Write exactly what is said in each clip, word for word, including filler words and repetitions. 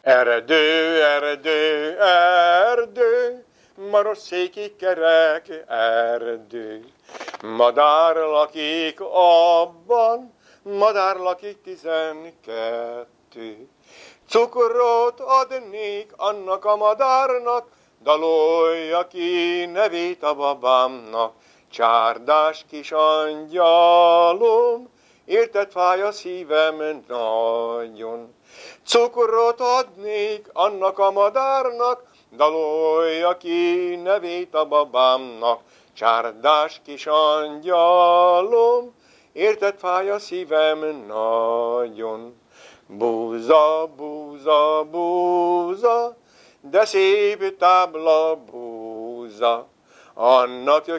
Erdő, erdő, erdő, maros széki kerek erdő. Madár lakik abban, madár lakik tizenkettő. Cukrot adnék annak a madárnak, dalolja ki nevét a babámnak. Csárdás kis angyalom, érted fáj a szívem nagyon. Cukrot adnék annak a madárnak, dalolja ki nevét a babámnak. Csárdás kis angyalom, érted fáj a szívem nagyon. Búza, búza, búza, de szép tábla búza, annak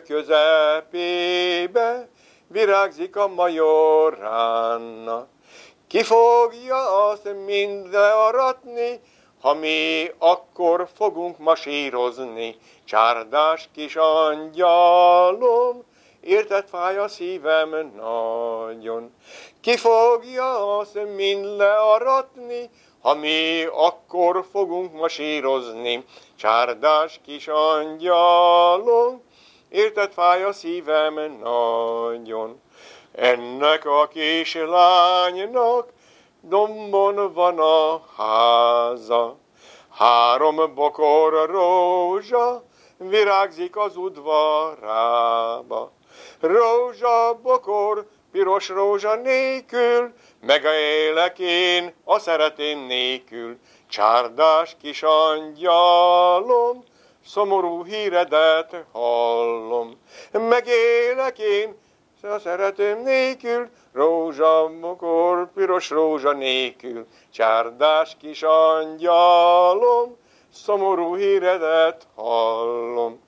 közepébe virágzik a majorána. Ki fogja azt mind learatni, ha mi akkor fogunk masírozni? Csárdás kis angyalom, érted fáj a szívem nagyon. Ki fogja azt mind learatni, ha mi akkor fogunk masírozni? Csárdás kis angyalom, érted fáj a szívem nagyon. Ennek a kislánynak dombon van a háza, három bokor rózsa virágzik az udvarába. Rózsa, bokor, piros rózsa nélkül, megélek én a szeretém nélkül. Csárdás kis angyalom, szomorú híredet hallom. Megélek én a szeretőm nélkül, rózsa, bokor, piros rózsa nélkül. Csárdás kis angyalom, szomorú híredet hallom.